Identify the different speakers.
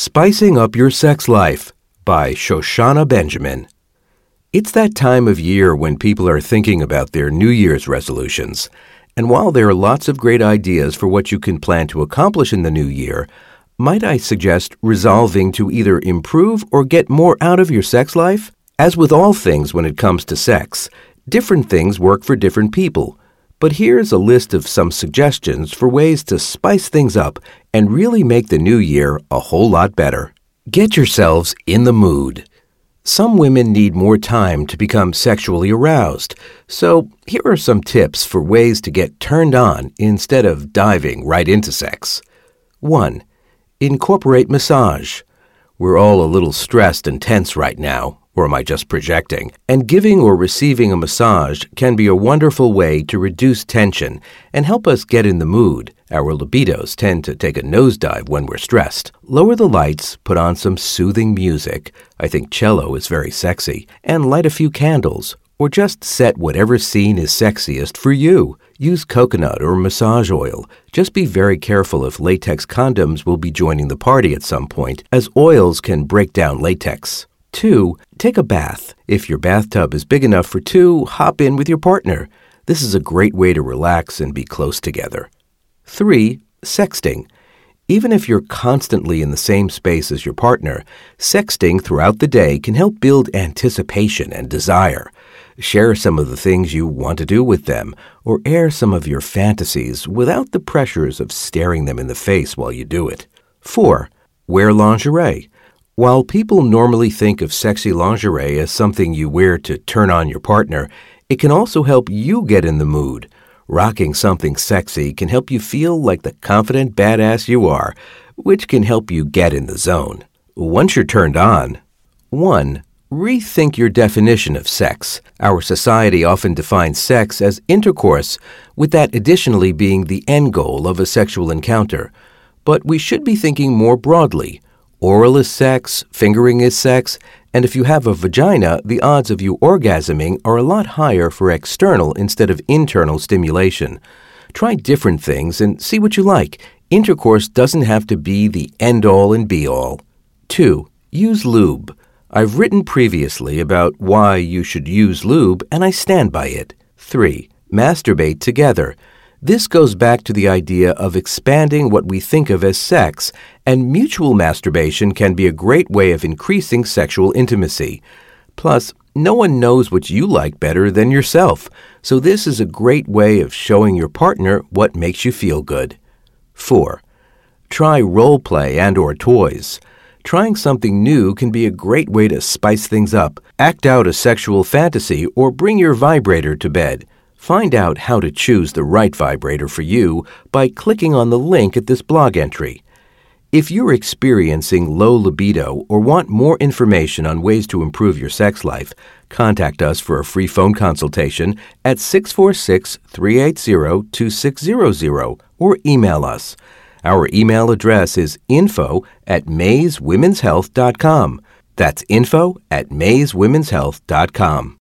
Speaker 1: Spicing Up Your Sex Life by Shoshana Benjamin. It's that time of year when people are thinking about their New Year's resolutions. And while there are lots of great ideas for what you can plan to accomplish in the new year, might I suggest resolving to either improve or get more out of your sex life? As with all things when it comes to sex, different things work for different people. But here's a list of some suggestions for ways to spice things up and really make the new year a whole lot better. Get yourselves in the mood. Some women need more time to become sexually aroused, so here are some tips for ways to get turned on instead of diving right into sex. 1. Incorporate massage. We're all a little stressed and tense right now. Or am I just projecting? And giving or receiving a massage can be a wonderful way to reduce tension and help us get in the mood. Our libidos tend to take a nosedive when we're stressed. Lower the lights, put on some soothing music. I think cello is very sexy. And light a few candles. Or just set whatever scene is sexiest for you. Use coconut or massage oil. Just be very careful if latex condoms will be joining the party at some point, as oils can break down latex. 2. Take a bath. If your bathtub is big enough for two, hop in with your partner. This is a great way to relax and be close together. 3. Sexting. Even if you're constantly in the same space as your partner, sexting throughout the day can help build anticipation and desire. Share some of the things you want to do with them, or air some of your fantasies without the pressures of staring them in the face while you do it. 4. Wear lingerie. While people normally think of sexy lingerie as something you wear to turn on your partner, it can also help you get in the mood. Rocking something sexy can help you feel like the confident badass you are, which can help you get in the zone. Once you're turned on, 1. Rethink your definition of sex. Our society often defines sex as intercourse, with that additionally being the end goal of a sexual encounter. But we should be thinking more broadly. Oral is sex, fingering is sex, and if you have a vagina, the odds of you orgasming are a lot higher for external instead of internal stimulation. Try different things and see what you like. Intercourse doesn't have to be the end-all and be-all. 2. Use lube. I've written previously about why you should use lube, and I stand by it. 3. Masturbate together. This goes back to the idea of expanding what we think of as sex, and mutual masturbation can be a great way of increasing sexual intimacy. Plus, no one knows what you like better than yourself, so this is a great way of showing your partner what makes you feel good. 4. Try role play and/or toys. Trying something new can be a great way to spice things up. Act out a sexual fantasy or bring your vibrator to bed. Find out how to choose the right vibrator for you by clicking on the link at this blog entry. If you're experiencing low libido or want more information on ways to improve your sex life, contact us for a free phone consultation at 646-380-2600 or email us. Our email address is info@mayswomenshealth.com. That's info@mayswomenshealth.com.